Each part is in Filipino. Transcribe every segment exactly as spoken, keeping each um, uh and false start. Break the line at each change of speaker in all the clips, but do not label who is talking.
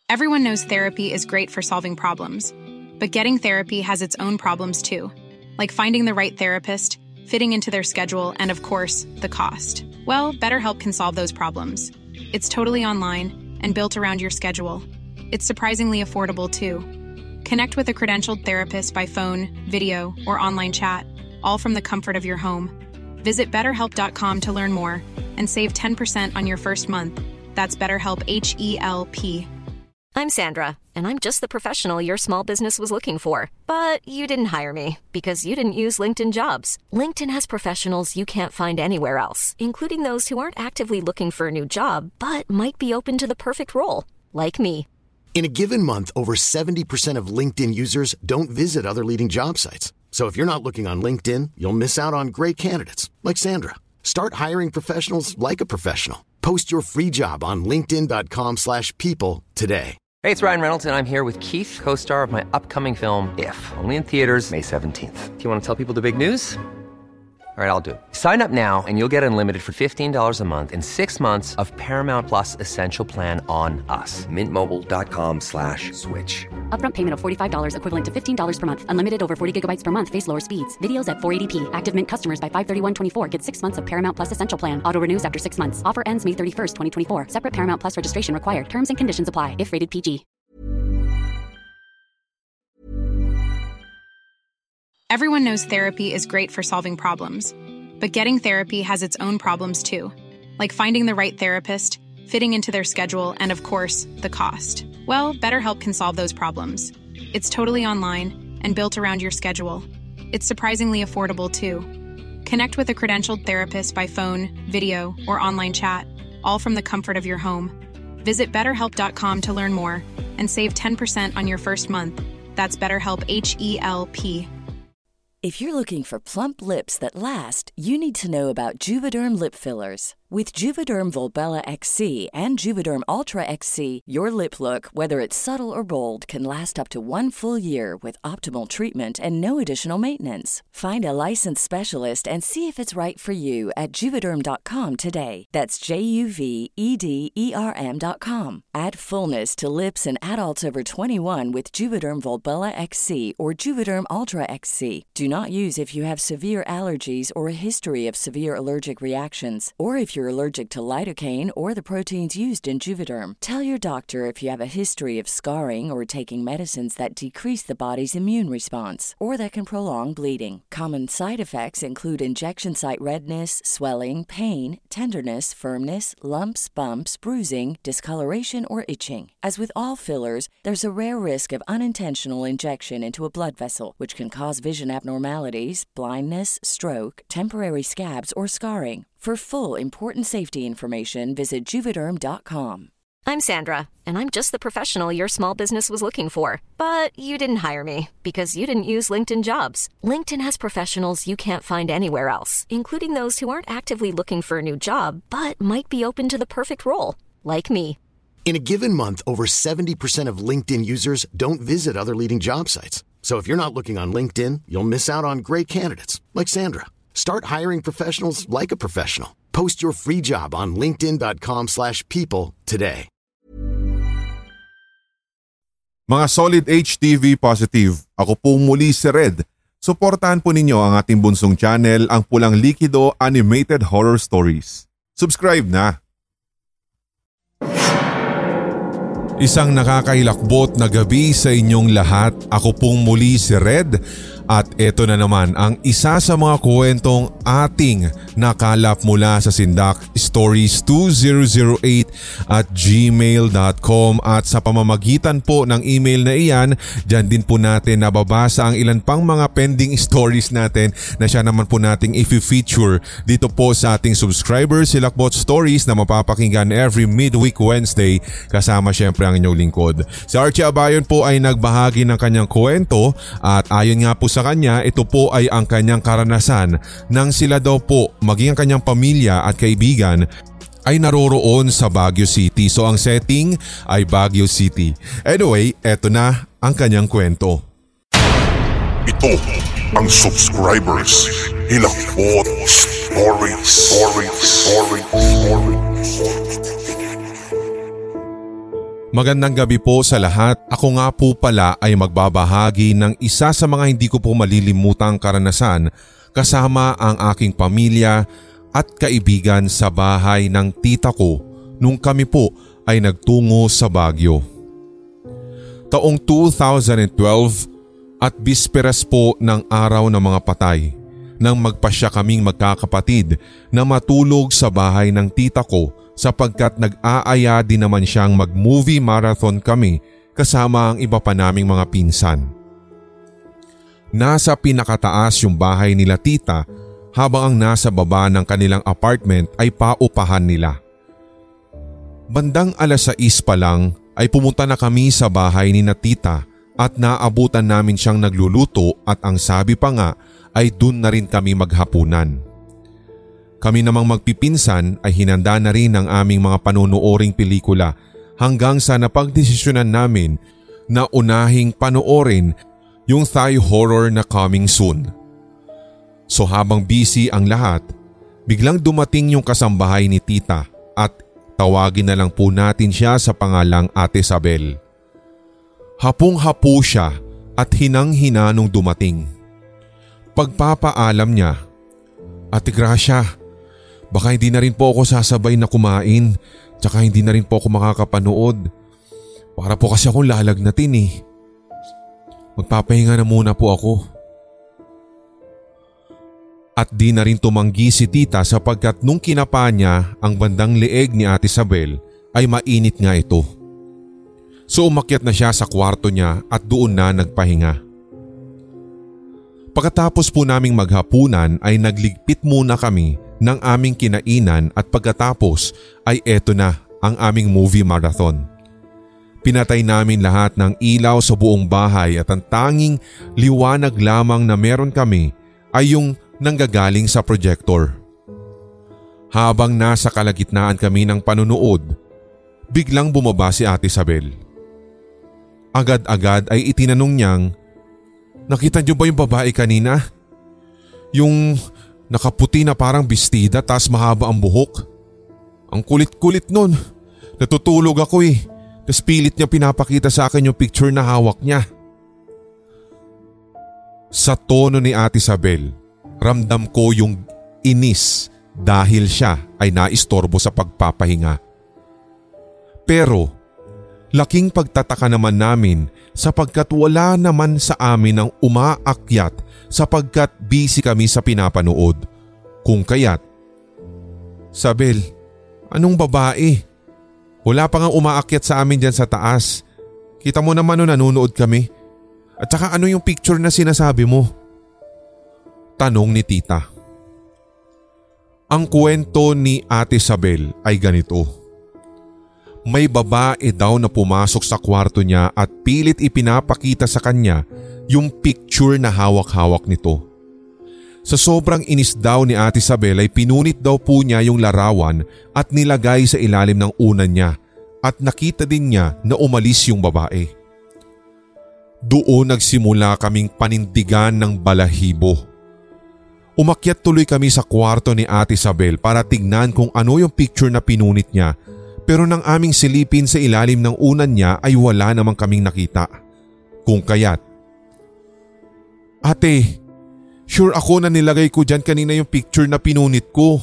Everyone knows therapy is great for solving problems, but getting therapy has its own problems too, like finding the right therapist, fitting into their schedule, and of course, the cost. Well, BetterHelp can solve those problems. It's totally online and built around your schedule. It's surprisingly affordable too. Connect with a credentialed therapist by phone, video, or online chat, all from the comfort of your home. Visit better help dot com to learn more and save ten percent on your first month. That's BetterHelp, H E L P.
I'm Sandra, and I'm just the professional your small business was looking for. But you didn't hire me because you didn't use LinkedIn Jobs. LinkedIn has professionals you can't find anywhere else, including those who aren't actively looking for a new job, but might be open to the perfect role, like me.
In a given month, over seventy percent of LinkedIn users don't visit other leading job sites. So if you're not looking on LinkedIn, you'll miss out on great candidates like Sandra. Start hiring professionals like a professional. Post your free job on linkedin dot com slash people today.
Hey, it's Ryan Reynolds, and I'm here with Keith, co-star of my upcoming film, If, only in theaters May seventeenth. Do you want to tell people the big news? All right, I'll do it. Sign up now and you'll get unlimited for fifteen dollars a month and six months of Paramount Plus Essential Plan on us. Mint Mobile dot com slash switch.
Upfront payment of forty-five dollars equivalent to fifteen dollars per month. Unlimited over forty gigabytes per month. Face lower speeds. Videos at four eighty p. Active Mint customers by five thirty-one twenty-four get six months of Paramount Plus Essential Plan. Auto renews after six months. Offer ends May thirty-first, twenty twenty-four. Separate Paramount Plus registration required. Terms and conditions apply if rated P G.
Everyone knows therapy is great for solving problems, but getting therapy has its own problems too, like finding the right therapist, fitting into their schedule, and of course, the cost. Well, BetterHelp can solve those problems. It's totally online and built around your schedule. It's surprisingly affordable too. Connect with a credentialed therapist by phone, video, or online chat, all from the comfort of your home. Visit better help dot com to learn more and save ten percent on your first month. That's BetterHelp, H E L P.
If you're looking for plump lips that last, you need to know about Juvederm lip fillers. With Juvederm Volbella X C and Juvederm Ultra X C, your lip look, whether it's subtle or bold, can last up to one full year with optimal treatment and no additional maintenance. Find a licensed specialist and see if it's right for you at Juvederm dot com today. That's J U V E D E R M dot com. Add fullness to lips in adults over twenty-one with Juvederm Volbella X C or Juvederm Ultra X C. Do not use if you have severe allergies or a history of severe allergic reactions, or if you're allergic to lidocaine or the proteins used in Juvederm. Tell your doctor if you have a history of scarring or taking medicines that decrease the body's immune response or that can prolong bleeding. Common side effects include injection site redness, swelling, pain, tenderness, firmness, lumps, bumps, bruising, discoloration, or itching. As with all fillers, there's a rare risk of unintentional injection into a blood vessel, which can cause vision abnormalities, blindness, stroke, temporary scabs, or scarring. For full, important safety information, visit Juvederm dot com.
I'm Sandra, and I'm just the professional your small business was looking for. But you didn't hire me because you didn't use LinkedIn Jobs. LinkedIn has professionals you can't find anywhere else, including those who aren't actively looking for a new job, but might be open to the perfect role, like me.
In a given month, over seventy percent of LinkedIn users don't visit other leading job sites. So if you're not looking on LinkedIn, you'll miss out on great candidates like Sandra. Start hiring professionals like a professional. Post your free job on linkedin dot com slash people today.
Mga Solid H T V Positive, ako po muli si Red. Suportahan po ninyo ang ating bunsong channel, ang Pulang Likido Animated Horror Stories. Subscribe na! Isang nakakailakbot na gabi sa inyong lahat. Ako pong muli si Red at eto na naman ang isa sa mga kwentong ating nakalap mula sa Sindak Stories two thousand eight at gmail dot com, at sa pamamagitan po ng email na iyan, dyan din po natin nababasa ang ilan pang mga pending stories natin na siya naman po nating i-feature dito po sa ating subscribers Silakbot Stories na mapapakinggan every midweek Wednesday, kasama syempre ang inyong lingkod. Si Archie Abayon po ay nagbahagi ng kanyang kwento at ayon nga po sa kanya, ito po ay ang kanyang karanasan nang sila daw po, maging ang kanyang pamilya at kaibigan, ay naroroon sa Baguio City. So ang setting ay Baguio City. Anyway, eto na ang kanyang kwento.
Ito ang subscribers Hilakbot Stories. Stories. Stories. Stories.
Magandang gabi po sa lahat. Ako nga po pala ay magbabahagi ng isa sa mga hindi ko po malilimutang karanasan kasama ang aking pamilya at kaibigan sa bahay ng tita ko nung kami po ay nagtungo sa Baguio. Taong two thousand twelve at bisperas po ng araw ng mga patay nang magpasya kaming magkakapatid na matulog sa bahay ng tita ko sapagkat nag-aaya din naman siyang mag-movie marathon kami kasama ang iba pa naming mga pinsan. Nasa pinakataas yung bahay nila tita habang ang nasa baba ng kanilang apartment ay paupahan nila. Bandang alas sais pa lang ay pumunta na kami sa bahay ni na tita at naabutan namin siyang nagluluto at ang sabi pa nga ay dun na rin kami maghapunan. Kami namang magpipinsan ay hinanda na rin ang aming mga panunuoring pelikula hanggang sa napagdesisyonan namin na unahing panoorin yung Thai horror na Coming Soon. So habang busy ang lahat, biglang dumating yung kasambahay ni tita at tawagin na lang po natin siya sa pangalang Ate Sabel. Hapong-hapo siya at hinang-hina nung dumating. Pagpapaalam niya, Ate Gracia, baka hindi na rin po ako sasabay na kumain tsaka hindi na rin po ako makakapanood. Para po kasi akong lalagnatin eh. Magpapahinga na muna po ako. At di na rin tumanggi si tita sapagkat nung kinapa niya ang bandang leeg ni Ate Sabel ay mainit nga ito. So umakyat na siya sa kwarto niya at doon na nagpahinga. Pagkatapos po naming maghapunan ay nagligpit muna kami ng aming kinainan at pagkatapos ay eto na ang aming movie marathon. Pinatay namin lahat ng ilaw sa buong bahay at ang tanging liwanag lamang na meron kami ay yung nanggagaling sa projector. Habang nasa kalagitnaan kami ng panunood, biglang bumaba si Ate Sabel. Agad-agad ay itinanong niyang, "Nakita niyo ba yung babae kanina? Yung nakaputi na parang bestida tas mahaba ang buhok? Ang kulit-kulit nun. Natutulog ako eh. Tas pilit niya pinapakita sa akin yung picture na hawak niya." Sa tono ni Ate Sabel, ramdam ko yung inis dahil siya ay naistorbo sa pagpapahinga. Pero laking pagtataka naman namin sapagkat wala naman sa amin ang umaakyat sapagkat busy kami sa pinapanood. Kung kaya't, "Sabel, anong babae? Wala pa nga umaakyat sa amin dyan sa taas. Kita mo naman nung nanonood kami. At saka ano yung picture na sinasabi mo?" Tanong ni tita. Ang kwento ni Ate Sabel ay ganito. May babae daw na pumasok sa kwarto niya at pilit ipinapakita sa kanya yung picture na hawak-hawak nito. Sa sobrang inis daw ni Ate Sabel ay pinunit daw po niya yung larawan at nilagay sa ilalim ng unan niya at nakita din niya na umalis yung babae. Doon nagsimula kaming panindigan ng balahibo. Umakyat tuloy kami sa kwarto ni Ate Sabel para tignan kung ano yung picture na pinunit niya. Pero nang aming silipin sa ilalim ng unan niya ay wala namang kaming nakita. Kung kaya't, "Ate, sure ako na nilagay ko dyan kanina yung picture na pinunit ko."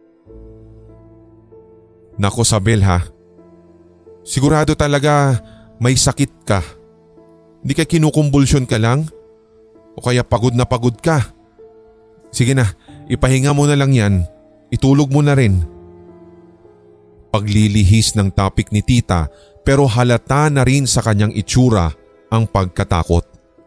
"Nako Sabel ha, sigurado talaga may sakit ka. Hindi ka kinukumbulsyon ka lang? O kaya pagod na pagod ka? Sige na, ipahinga mo na lang yan. Itulog mo na rin." Paglilihis ng topic ni tita pero halata na rin sa kanyang itsura ang pagkatakot.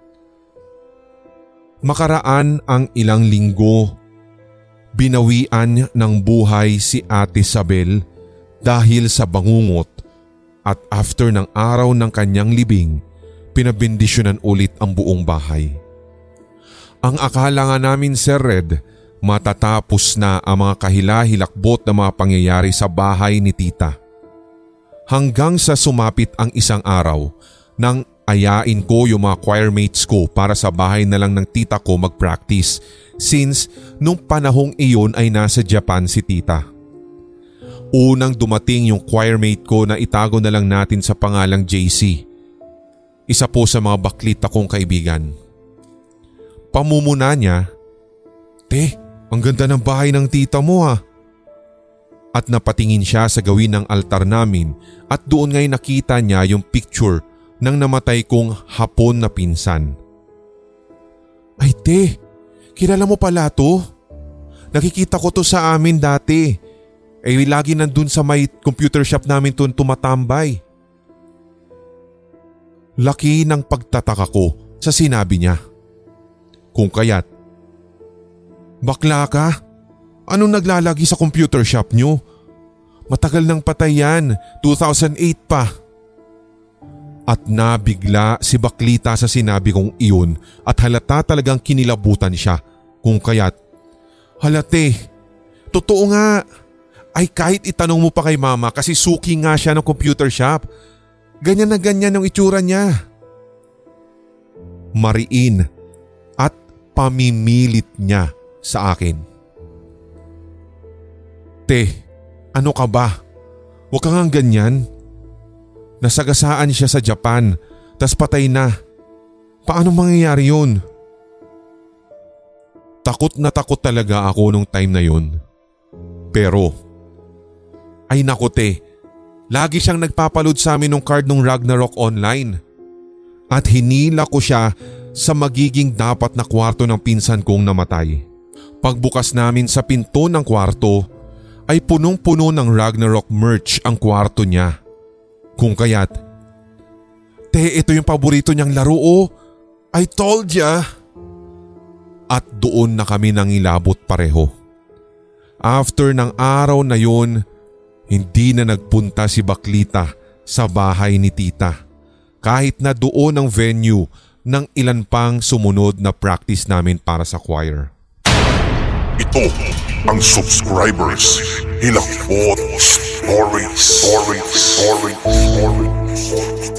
Makaraan ang ilang linggo, binawian ng buhay si Ate Sabel dahil sa bangungot at after ng araw ng kanyang libing, pinabindisyonan ulit ang buong bahay. Ang akala nga namin, Sir Red, matatapos na ang mga kahila-hilakbot na mga pangyayari sa bahay ni tita. Hanggang sa sumapit ang isang araw nang ayain ko yung mga choir mates ko para sa bahay na lang ng tita ko mag-practice since nung panahong iyon ay nasa Japan si tita. unang dumating yung choirmate ko na itago na lang natin sa pangalang J C. Isa po sa mga baklita kong kaibigan. Pamumuna niya, "Te, ang ganda ng bahay ng tita mo ha." At napatingin siya sa gawin ng altar namin at doon ngay nakita niya yung picture ng namatay kong hapon na pinsan. "Ay te, kilala mo pala to? Nakikita ko to sa amin dati. Eh lagi nandun sa may computer shop namin to tumatambay." Laki ng pagtataka ko sa sinabi niya. Kung kaya't, "Bakla ka? Anong naglalagi sa computer shop nyo? Matagal nang patay yan, two thousand eight pa." At nabigla si Baklita sa sinabi kong iyon at halata talagang kinilabutan siya. Kung kaya't, "Halate, totoo nga. Ay kahit itanong mo pa kay mama kasi suki nga siya ng computer shop. Ganyan na ganyan ang itsura niya." Mariin at pamimilit niya sa akin. "Te, ano ka ba? Huwag ka nga ganyan. Nasagasaan siya sa Japan, tas patay na. Paano mangyayari yun?" Takot na takot talaga ako nung time na yun. Pero, ay naku te, lagi siyang nagpapaload sa amin ng card ng Ragnarok online. At hinila ko siya sa magiging dapat na kwarto ng pinsan kong namatay. Pagbukas namin sa pinto ng kwarto, ay punong-puno ng Ragnarok merch ang kwarto niya. Kung kaya't, "Te, ito yung paborito niyang laro oh. I told ya." At doon na kami nangilabot pareho. After ng araw na yun, hindi na nagpunta si Baklita sa bahay ni tita. Kahit na doon ang venue ng ilan pang sumunod na practice namin para sa choir.
Ito ang subscribers Hilakbot Stories. Stories. Stories. Stories.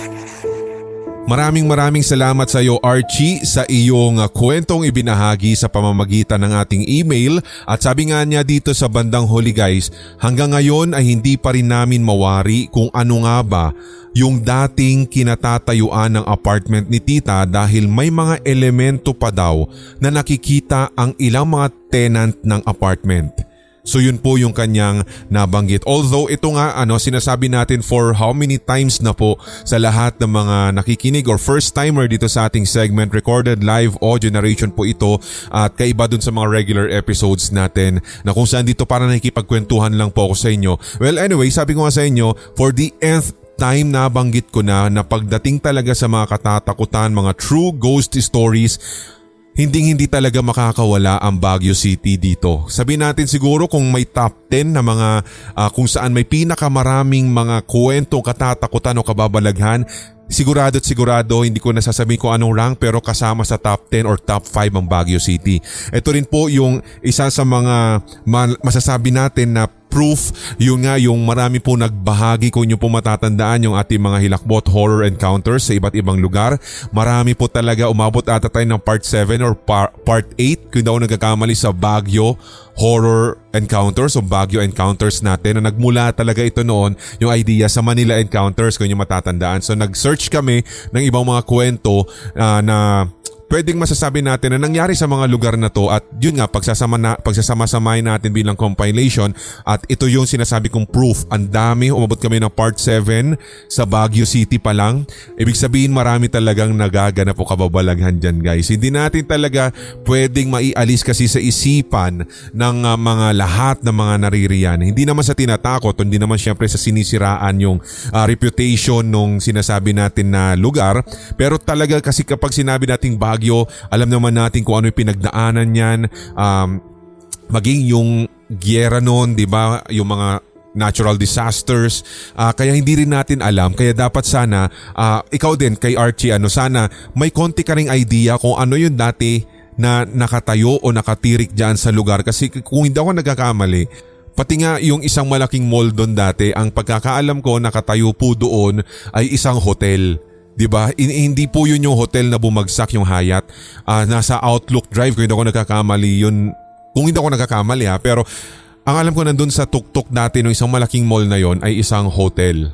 Maraming maraming salamat sa iyo Archie sa iyong uh, kwentong ibinahagi sa pamamagitan ng ating email. At sabi nga niya dito sa bandang huli guys, hanggang ngayon ay hindi pa rin namin mawari kung ano nga ba yung dating kinatatayuan ng apartment ni tita dahil may mga elemento pa daw na nakikita ang ilang mga tenant ng apartment. So yun po yung kanyang nabanggit. Although ito nga ano sinasabi natin for how many times na po sa lahat ng mga nakikinig or first timer dito sa ating segment, recorded live audio narration po ito at kaiba dun sa mga regular episodes natin na kung saan dito para nakikipagkwentuhan lang po ako sa inyo. Well anyway, sabi ko nga sa inyo, for the nth time na banggit ko na na pagdating talaga sa mga katatakutan, mga true ghost stories, Hinding-hindi talaga makakawala ang Baguio City dito. Sabihin natin siguro kung may top ten na mga uh, kung saan may pinakamaraming mga kwentong katatakutan o kababalaghan, sigurado at sigurado hindi ko nasasabihin kung anong rank pero kasama sa top ten or top five ang Baguio City. Ito rin po yung isa sa mga masasabi natin na proof, yun nga yung marami po nagbahagi kung nyo po matatandaan yung ating mga Hilakbot horror encounters sa iba't ibang lugar. Marami po talaga umabot ata tayo ng part seven or par- part eight kung daw nagkakamali sa Baguio horror encounters o Baguio encounters natin na nagmula talaga ito noon yung idea sa Manila encounters kung nyo matatandaan. So nag-search kami ng ibang mga kwento uh, na pwedeng masasabi natin na nangyari sa mga lugar na to at yun nga pagsasama na, pagsasama-samahin natin bilang compilation at ito yung sinasabi kong proof. Ang dami, umabot kami ng part seven sa Baguio City pa lang. Ibig sabihin marami talagang nagaganap o kababalaghan dyan guys. Hindi natin talaga pwedeng maialis kasi sa isipan ng uh, mga lahat ng mga naririyan. Hindi naman sa tinatakot, hindi naman syempre sa sinisiraan yung uh, reputation nung sinasabi natin na lugar. Pero talaga kasi kapag sinabi nating Baguio, Baguio, alam naman natin kung ano yung pinagdaanan niyan, um, maging yung gyera noon, di ba, yung mga natural disasters, uh, kaya hindi rin natin alam. Kaya dapat sana, uh, ikaw din kay Archie, ano, sana may konti ka ring idea kung ano yung dati na nakatayo o nakatirik dyan sa lugar. Kasi kung hindi ako nagkakamali, pati nga yung isang malaking mall doon dati, ang pagkakaalam ko nakatayo po doon ay isang hotel. Diba? Hindi po yun yung hotel na bumagsak yung Hyatt. Uh, nasa Outlook Drive kung hindi ako nagkakamali yun. Kung hindi ako nagkakamali ha. Pero ang alam ko nandun sa tuktok dati ng isang malaking mall na yon ay isang hotel.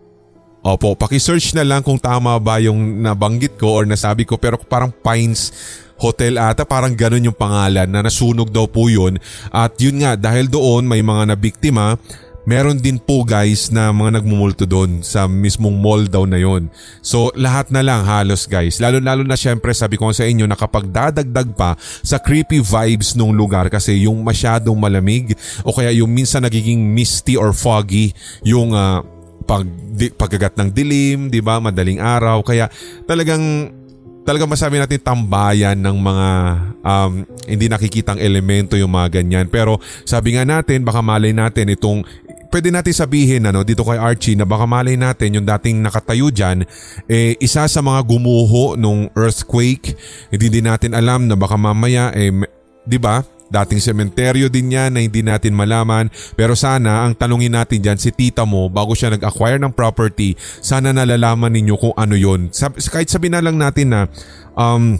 Opo, paki-search na lang kung tama ba yung nabanggit ko or nasabi ko, pero parang Pines Hotel ata, parang ganun yung pangalan na nasunog daw po yun. At yun nga, dahil doon may mga nabiktima, meron din po guys na mga nagmumulto doon sa mismong mall daw na yon. So lahat na lang halos guys. Lalo-lalo na syempre sabi ko sa inyo na kapag dadagdag pa sa creepy vibes nung lugar kasi yung masyadong malamig o kaya yung minsan nagiging misty or foggy yung uh, pag, di, pagkagat ng dilim, di ba? Madaling araw. Kaya talagang Talaga masabi natin tambayan ng mga um, hindi nakikitang elemento yung mga ganyan. Pero sabi nga natin, baka malay natin itong, pwede natin sabihin ano, dito kay Archie na baka malay natin yung dating nakatayo dyan, eh, isa sa mga gumuho nung earthquake. Hindi din natin alam na baka mamaya, eh, di ba? Dating sementeryo din yan na hindi natin malaman. Pero sana ang tanungin natin dyan si tita mo bago siya nag-acquire ng property, sana nalalaman ninyo kung ano yun. Sab- kahit sabihin na lang natin na um,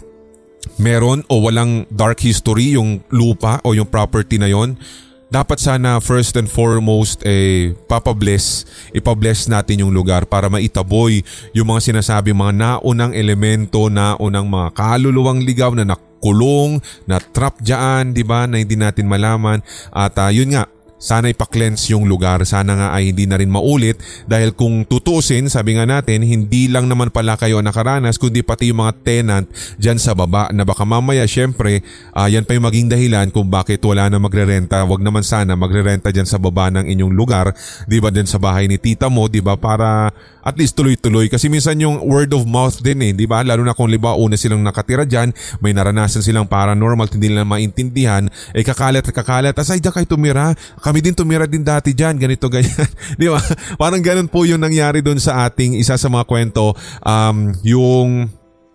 meron o walang dark history yung lupa o yung property na yon, dapat sana first and foremost eh, papabless, ipabless natin yung lugar para maitaboy yung mga sinasabi mga naunang elemento, naunang mga kaluluwang ligaw na nak kulong, na trap dyan, di ba, na hindi natin malaman. At uh, yun nga, sana ipa-cleanse yung lugar. Sana nga ay hindi na rin maulit dahil kung tutusin, sabi nga natin, hindi lang naman pala kayo nakaranas kundi pati yung mga tenant dyan sa baba na baka mamaya syempre uh, yan pa yung maging dahilan kung bakit wala na magre-renta. Wag naman sana magre-renta dyan sa baba ng inyong lugar, di ba, dyan sa bahay ni tita mo, di ba, para at least tuloy-tuloy. Kasi minsan yung word of mouth din eh, di ba? Lalo na kung liba una silang nakatira dyan, may naranasan silang paranormal, hindi nila maintindihan, eh kakalat at kakalat, asay dyan kayo tumira, kami din tumira din dati dyan, ganito ganyan. Di ba? Parang ganun po yung nangyari doon sa ating isa sa mga kwento, um, yung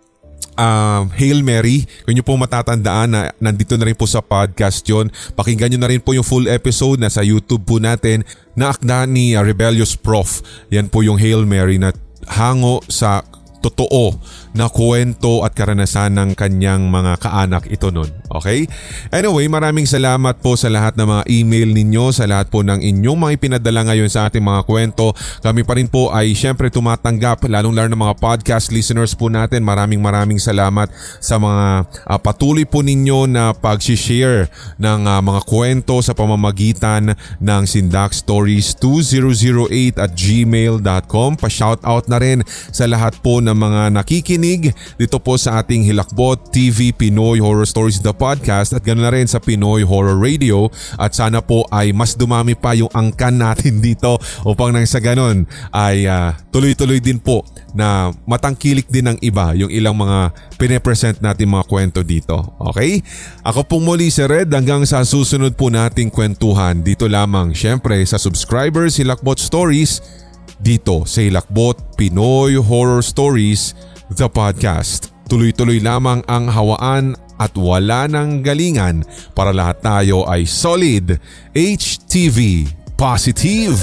Uh, Hail Mary. Kung nyo po matatandaan na nandito na rin po sa podcast yon, pakinggan nyo na rin po yung full episode na sa YouTube po natin na akda ni uh, Rebellious Prof. Yan po yung Hail Mary na hango sa totoo na kwento at karanasan ng kanyang mga kaanak ito nun. Okay? Anyway, maraming salamat po sa lahat ng mga email ninyo, sa lahat po ng inyong mga ipinadala ngayon sa ating mga kwento. Kami pa rin po ay syempre tumatanggap, lalong-lalo ng mga podcast listeners po natin. Maraming maraming salamat sa mga uh, patuloy po ninyo na pag-share ng uh, mga kwento sa pamamagitan ng Sindak Stories two thousand eight at gmail dot com. Pa-shoutout na rin sa lahat po ng mga nakikinig dito po sa ating Hilakbot T V Pinoy Horror Stories the Podcast at ganoon na rin sa Pinoy Horror Radio, at sana po ay mas dumami pa yung angkan natin dito upang nang sa ganon ay uh, tuloy-tuloy din po na matangkilik din ng iba yung ilang mga pine-present natin mga kwento dito. Okay? Ako pong muli si Red, hanggang sa susunod po nating kwentuhan dito lamang syempre sa subscribers Hilakbot Stories dito sa Hilakbot Pinoy Horror Stories the Podcast. Tuloy-tuloy lamang ang hawaan at wala nang galingan para lahat tayo ay solid H T V positive.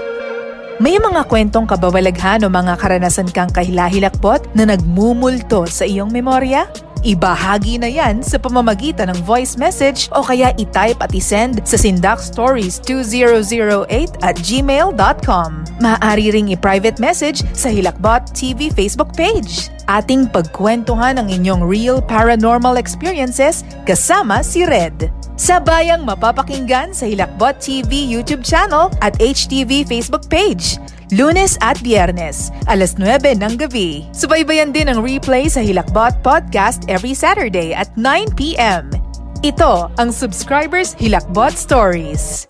May mga kwentong kababalaghan o mga karanasan kang kahilahilakbot na nagmumulto sa iyong memorya? Ibahagi na yan sa pamamagitan ng voice message o kaya i-type at i-send sa sindakstories two thousand eight at gmail dot com. Maaari ring i-private message sa Hilakbot T V Facebook page. Ating pagkwentuhan ang inyong real paranormal experiences kasama si Red. Sabayang mapapakinggan sa Hilakbot T V YouTube channel at H T V Facebook page. Lunes at Biyernes, alas nuwebe ng gabi. Subaybayan din ang replay sa Hilakbot Podcast every Saturday at nine p.m. Ito ang Subscribers Hilakbot Stories.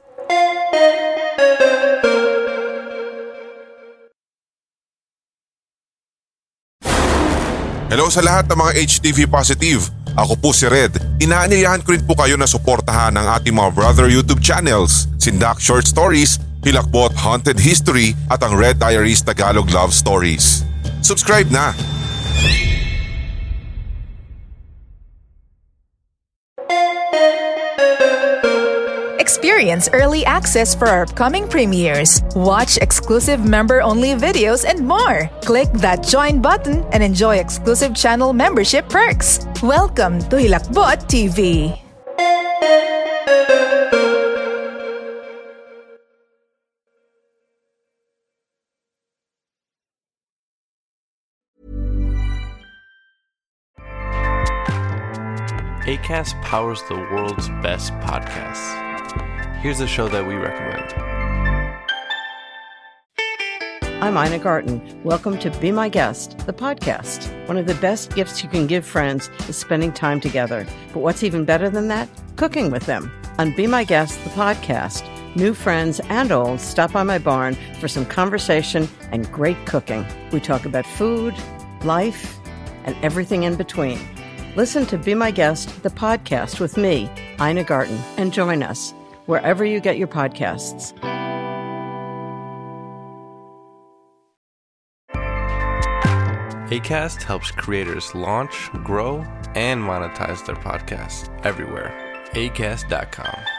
Hello sa lahat ng mga H T V positive. Ako po si Red. Inaanyayahan ko rin po kayo na suportahan ang ating mga brother YouTube channels, Sindak Short Stories, Hilakbot Haunted History at ang Red Diaries Tagalog Love Stories. Subscribe na!
Experience early access for our upcoming premieres. Watch exclusive member-only videos and more. Click that join button and enjoy exclusive channel membership perks. Welcome to Hilakbot T V.
Acast powers the world's best podcasts. Here's a show that we recommend.
I'm Ina Garten. Welcome to Be My Guest, the podcast. One of the best gifts you can give friends is spending time together. But what's even better than that? Cooking with them. On Be My Guest, the podcast, new friends and old stop by my barn for some conversation and great cooking. We talk about food, life, and everything in between. Listen to Be My Guest, the podcast with me, Ina Garten, and join us wherever you get your podcasts.
Acast helps creators launch, grow, and monetize their podcasts everywhere. acast dot com.